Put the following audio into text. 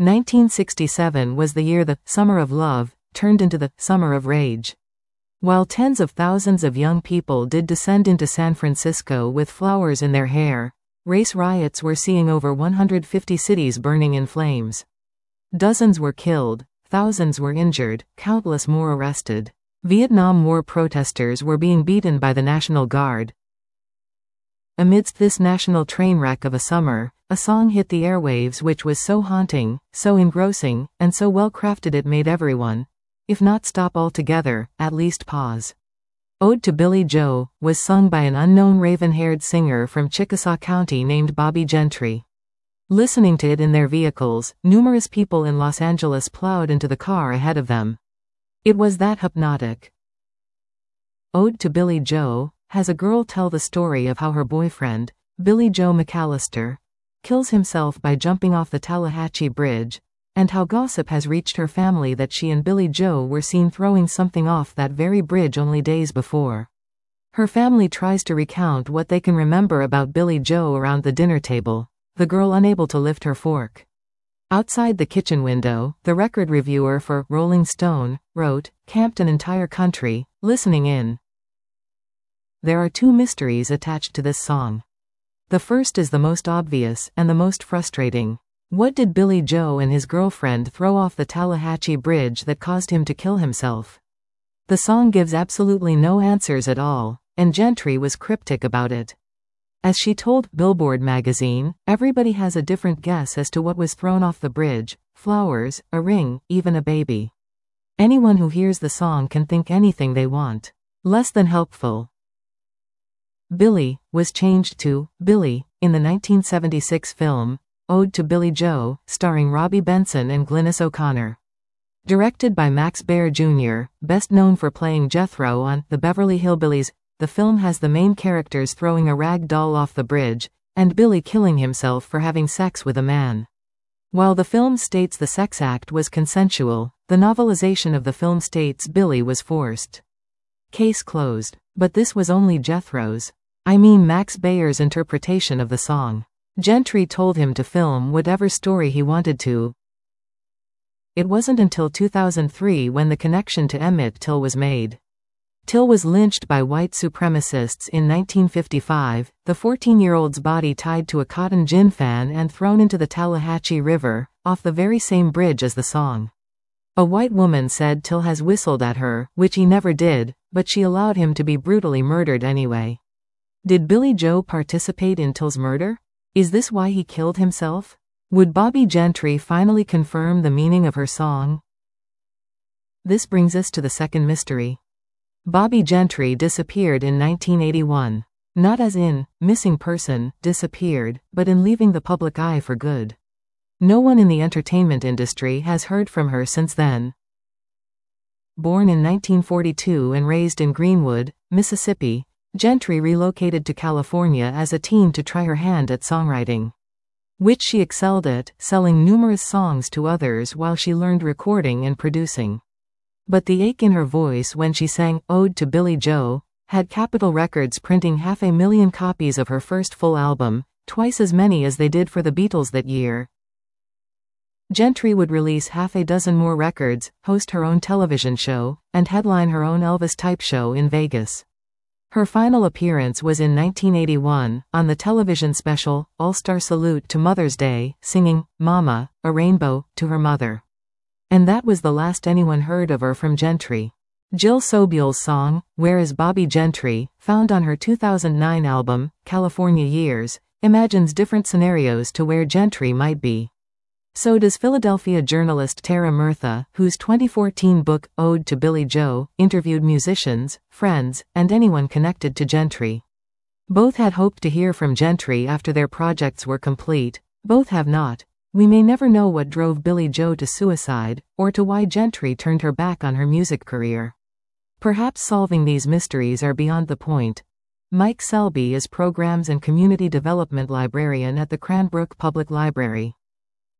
1967 was the year the "Summer of Love" turned into the "Summer of Rage." While tens of thousands of young people did descend into San Francisco with flowers in their hair, race riots were seeing over 150 cities burning in flames. Dozens were killed, thousands were injured, countless more arrested. Vietnam War protesters were being beaten by the National Guard. Amidst this national train wreck of a summer, a song hit the airwaves which was so haunting, so engrossing, and so well crafted it made everyone, if not stop altogether, at least pause. "Ode to Billie Joe" was sung by an unknown raven-haired singer from Chickasaw County named Bobbie Gentry. Listening to it in their vehicles, numerous people in Los Angeles plowed into the car ahead of them. It was that hypnotic. "Ode to Billie Joe" has a girl tell the story of how her boyfriend, Billy Joe McAllister, kills himself by jumping off the Tallahatchie Bridge, and how gossip has reached her family that she and Billy Joe were seen throwing something off that very bridge only days before. Her family tries to recount what they can remember about Billy Joe around the dinner table, the girl unable to lift her fork. Outside the kitchen window, the record reviewer for Rolling Stone wrote, "Camped an entire country, listening in." There are two mysteries attached to this song. The first is the most obvious, and the most frustrating. What did Billy Joe and his girlfriend throw off the Tallahatchie Bridge that caused him to kill himself? The song gives absolutely no answers at all, and Gentry was cryptic about it. As she told Billboard magazine, everybody has a different guess as to what was thrown off the bridge: flowers, a ring, even a baby. Anyone who hears the song can think anything they want. Less than helpful. Billy was changed to Billy in the 1976 film Ode to Billie Joe, starring Robbie Benson and Glynis O'Connor. Directed by Max Baer Jr., best known for playing Jethro on The Beverly Hillbillies, the film has the main characters throwing a rag doll off the bridge, and Billy killing himself for having sex with a man. While the film states the sex act was consensual, the novelization of the film states Billy was forced. Case closed. But this was only Jethro's, Max Baer's interpretation of the song. Gentry told him to film whatever story he wanted to. It wasn't until 2003 when the connection to Emmett Till was made. Till was lynched by white supremacists in 1955, the 14-year-old's body tied to a cotton gin fan and thrown into the Tallahatchie River, off the very same bridge as the song. A white woman said Till has whistled at her, which he never did, but she allowed him to be brutally murdered anyway. Did Billy Joe participate in Till's murder? Is this why he killed himself? Would Bobbie Gentry finally confirm the meaning of her song? This brings us to the second mystery. Bobbie Gentry disappeared in 1981. Not as in, missing person, disappeared, but in leaving the public eye for good. No one in the entertainment industry has heard from her since then. Born in 1942 and raised in Greenwood, Mississippi, Gentry relocated to California as a teen to try her hand at songwriting, which she excelled at, selling numerous songs to others while she learned recording and producing. But the ache in her voice when she sang Ode to Billie Joe had Capitol Records printing 500,000 copies of her first full album, twice as many as they did for the Beatles that year. Gentry would release half a dozen more records, host her own television show, and headline her own Elvis-type show in Vegas. Her final appearance was in 1981, on the television special, All-Star Salute to Mother's Day, singing, "Mama, a Rainbow," to her mother. And that was the last anyone heard of her from Gentry. Jill Sobiel's song, Where is Bobbie Gentry, found on her 2009 album, California Years, imagines different scenarios to where Gentry might be. So does Philadelphia journalist Tara Murtha, whose 2014 book, Ode to Billie Joe, interviewed musicians, friends, and anyone connected to Gentry. Both had hoped to hear from Gentry after their projects were complete. Both have not. We may never know what drove Billie Joe to suicide, or to why Gentry turned her back on her music career. Perhaps solving these mysteries are beyond the point. Mike Selby is Programs and Community Development Librarian at the Cranbrook Public Library.